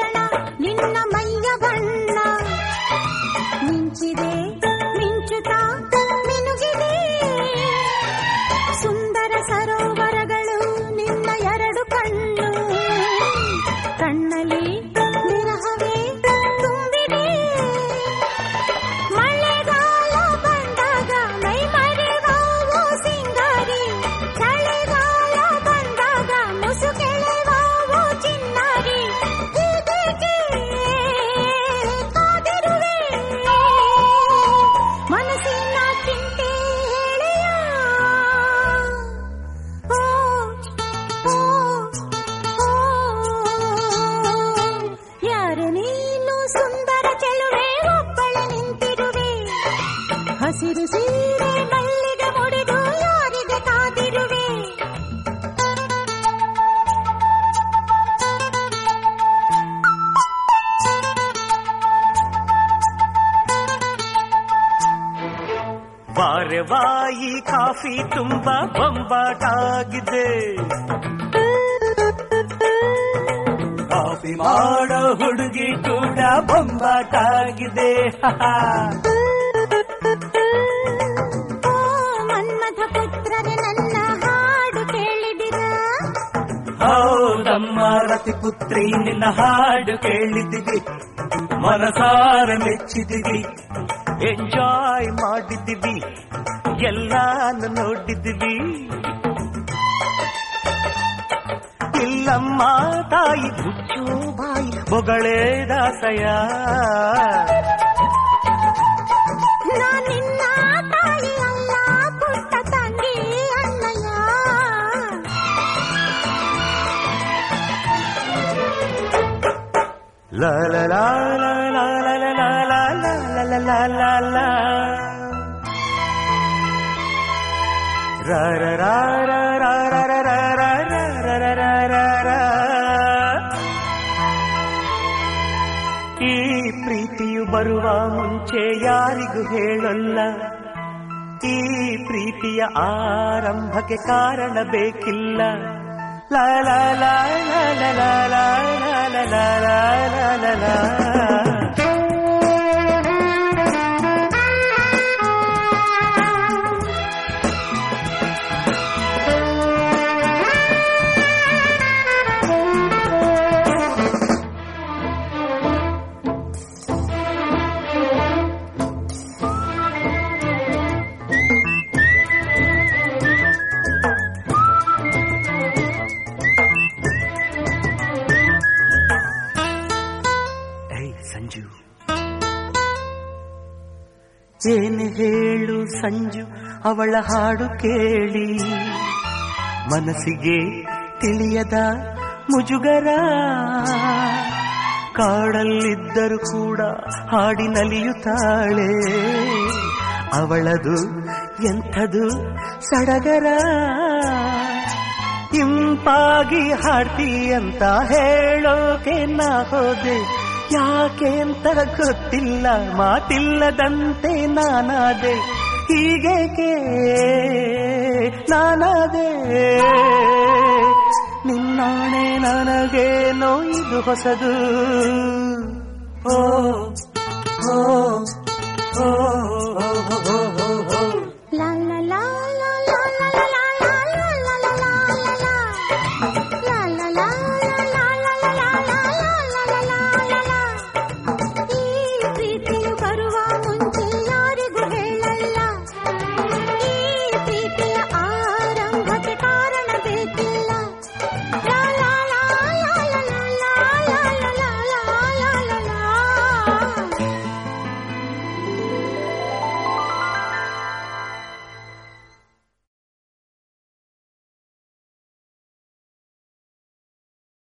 ಕ್ಷಣ ನಿನ್ನ ಮೈಯ ಬಣ್ಣ ಮಿಂಚಿದೆ ಮಿಂಚುತ್ತಾ ಮಿನುಗಿದೆ ಸುಂದರ ಸರೋವರಗಳು ನಿನ್ನ ಎರಡು ಕಣ್ಣು ಕಣ್ಣಲ್ಲಿ ವಿರಹವೇ ತುಂಬಿದೆ ಮಳೆಗಾಲ ಬಂದಾಗ ಮೈ ಮರೆವಾವೋ ಸಿಂಗಾರಿ ಚಳಿಗಾಲ ಬಂದಾಗ ಮುಸುಕೆಳೆವಾವೋ ಚಿನ್ನಾರಿ ಹೀಗೆ ಕಾದಿರುವೆ ಮನಸ್ಸಿನ ಚಿಂತೆ ಹೇಳೆಯ ಓ ಓ ಓ ಯಾರ ನೀನು ಸುಂದರ ಚೆಲುವೆ ಒಬ್ಬಳೆ ನಿಂತಿರುವೆ ಹಸಿರು ಸೀರೆ ಮಲ್ಲಿಗೆ ಮುಡಿದು ಯಾರಿಗೆ ಕಾದಿರುವೆ ಬಾರೆವಾಯಿ ಕಾಫಿ ತುಂಬಾ ಬೊಂಬಾಟಾಗಿದೆ ಕಾಫಿ ಮಾಡೋ ಹುಡುಗಿ ಕೂಡ ಬೊಂಬಾಟಾಗಿದೆ ಓ ಮನ್ಮಥ ಪುತ್ರರೇ ನನ್ನ ಹಾಡು ಕೇಳಿದಿರ ಹೌದಮ್ಮ ರತಿ ಪುತ್ರಿ ನಿನ್ನ ಹಾಡು ಕೇಳಿದ್ದೀವಿ ಮನಸಾರ ಮೆಚ್ಚಿದ್ದೀವಿ ಎಂಜಾಯ್ ಮಾಡಿದ್ದೀವಿ ಎಲ್ಲಾನು ನೋಡಿದ್ದೀವಿ ಇಲ್ಲಮ್ಮ ತಾಯಿ ಹುಚ್ಚು ಬಾಯಿ ಬೊಗಳೇ ದಾಸಯ ನಿನ್ನ ತಾಯಿ ಅಲ್ಲ ಪುಟ್ಟ ತಂಗಿ ಅಣ್ಣಯ್ಯ ಲಾ ಲಾ ಲಾ ಲಾ ಲಾ ಲಾ ಲಾ ಲಾ ಲಾ ಲಾ ಲಾ ಲಾ ಲಾ ರಾ ರಾ ರಾ ರಾ ರಾ ರಾ ರಾ ರಾ ರಾ ರಾ ರಾ ರಾ ರಾ. ಈ ಪ್ರೀತಿಯು ಬರುವ ಮುಂಚೆ ಯಾರಿಗೂ ಹೇಳಲ್ಲ ಈ ಪ್ರೀತಿಯ ಆರಂಭಕ್ಕೆ ಕಾರಣ ಬೇಕಿಲ್ಲ ಲಾ ಲಾ ಲಾ ಲಾ ಲಾ ಲಾ ಲಾ ಲಾ ಲಾ ಲಾ ಲಾ ಲಾ. ಏನು ಹೇಳು ಸಂಜು ಅವಳ ಹಾಡು ಕೇಳಿ ಮನಸ್ಸಿಗೆ ತಿಳಿಯದ ಮುಜುಗರ ಕಾಡಲ್ಲಿದ್ದರೂ ಕೂಡ ಹಾಡಿ ನಲಿಯುತ್ತಾಳೆ ಅವಳದು ಎಂಥದು ಸಡಗರ ಇಂಪಾಗಿ ಹಾಡ್ತಿ ಅಂತ ಹೇಳೋಕೆ ನಾ ಹೋದೆ ಯಾಕೆ ಅಂತ ಗೊತ್ತಿಲ್ಲ ಮಾತಿಲ್ಲದಂತೆ ನಾನಾದೆ ಹೀಗೇಕೆ ನಾನಾದೆ ನಿನ್ನಾಣೆ ನನಗೇನೋ ಇದು ಹೊಸದು ಓ ಓ ಓ ಓ ಓ ಓ